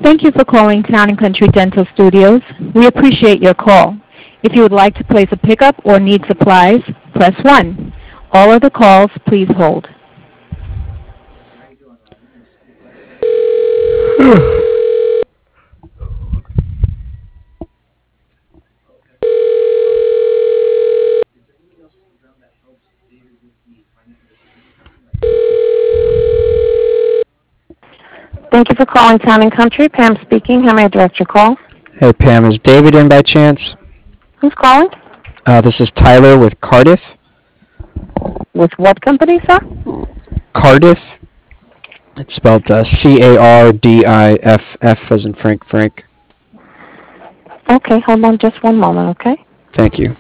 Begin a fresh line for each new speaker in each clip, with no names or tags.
Thank you for calling Town and Country Dental Studios. We appreciate your call. If you would like to place a pickup or need supplies, press 1. All other calls, please hold. Thank you for calling Town and Country. Pam speaking. How may I direct your call?
Hey Pam, is David in by chance?
Who's calling?
This is Tyler with Cardiff.
With what company, sir?
Cardiff. It's spelled Cardiff as in Frank.
Okay, hold on just one moment, okay?
Thank you.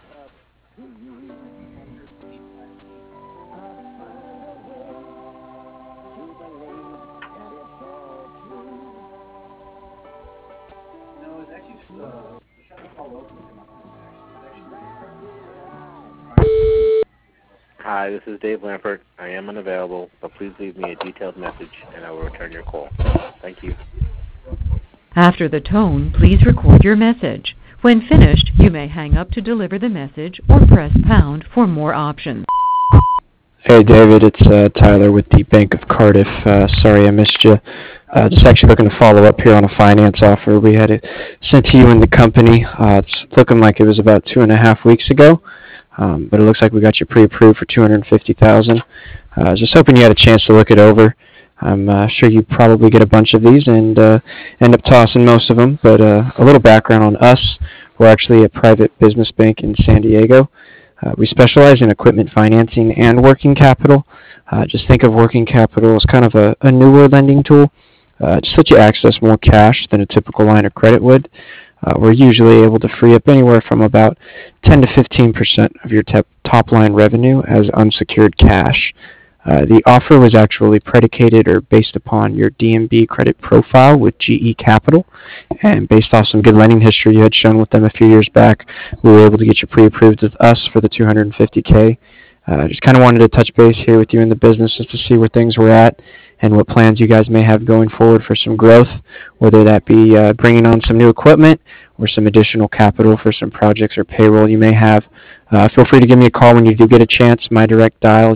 Hi, this is Dave Lampert. I am unavailable, but please leave me a detailed message and I will return your call. Thank you.
After the tone, please record your message. When finished, you may hang up to deliver the message or press pound for more options.
Hey David, it's Tyler with the Bank of Cardiff. Sorry I missed you. Just actually looking to follow up here on a finance offer we had it sent to you in the company. It's looking like it was about 2.5 weeks ago. But it looks like we got you pre-approved for $250,000. I was just hoping you had a chance to look it over. I'm sure you probably get a bunch of these and end up tossing most of them. But a little background on us: we're actually a private business bank in San Diego. We specialize in equipment financing and working capital. Just think of working capital as kind of a newer lending tool. Just let you access more cash than a typical line of credit would. We're usually able to free up anywhere from about 10 to 15% of your top line revenue as unsecured cash. The offer was actually predicated or based upon your DMB credit profile with GE Capital, and based off some good lending history you had shown with them a few years back, we were able to get you pre-approved with us for the $250K. Just kind of wanted to touch base here with you in the business just to see where things were at and what plans you guys may have going forward for some growth, whether that be bringing on some new equipment or some additional capital for some projects or payroll you may have. Feel free to give me a call when you do get a chance. My direct dial is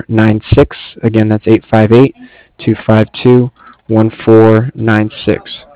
858-252-1496. Again, that's 858-252-1496.